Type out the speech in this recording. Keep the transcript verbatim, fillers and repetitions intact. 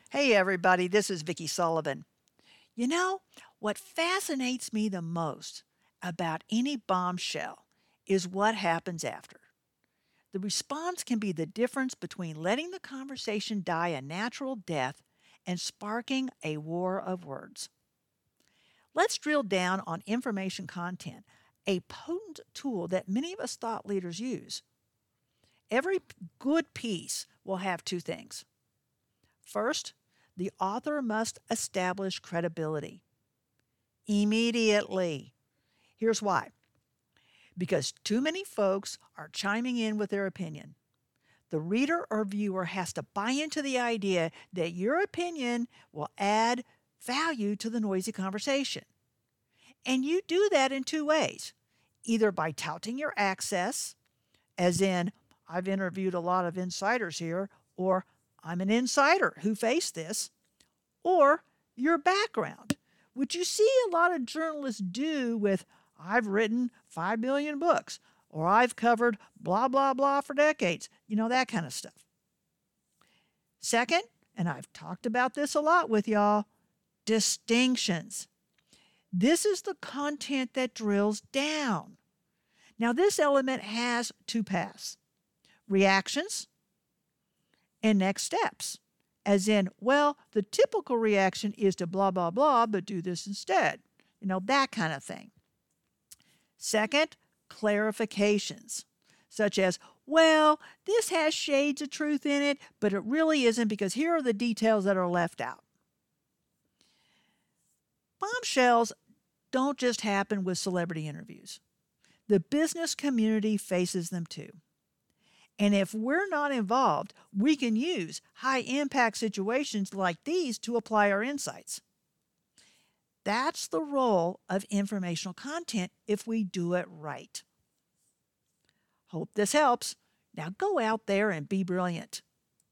Hey everybody, this is Vicki Sullivan. You know, what fascinates me the most about any bombshell is what happens after. The response can be the difference between letting the conversation die a natural death and sparking a war of words. Let's drill down on information content, a potent tool that many of us thought leaders use. Every good piece will have two things. First, the author must establish credibility immediately. Here's why: because too many folks are chiming in with their opinion. The reader or viewer has to buy into the idea that your opinion will add value to the noisy conversation. And you do that in two ways: either by touting your access, as in, I've interviewed a lot of insiders here, or I'm an insider who faced this, or your background, which you see a lot of journalists do with, I've written five million books, or I've covered blah, blah, blah for decades, you know, that kind of stuff. Second, and I've talked about this a lot with y'all, distinctions. This is the content that drills down. Now, this element has two paths: reactions and next steps. As in, well, the typical reaction is to blah, blah, blah, but do this instead. You know, that kind of thing. Second, clarifications, such as, well, this has shades of truth in it, but it really isn't because here are the details that are left out. Bombshells don't just happen with celebrity interviews. The business community faces them too. And if we're not involved, we can use high-impact situations like these to apply our insights. That's the role of informational content if we do it right. Hope this helps. Now go out there and be brilliant.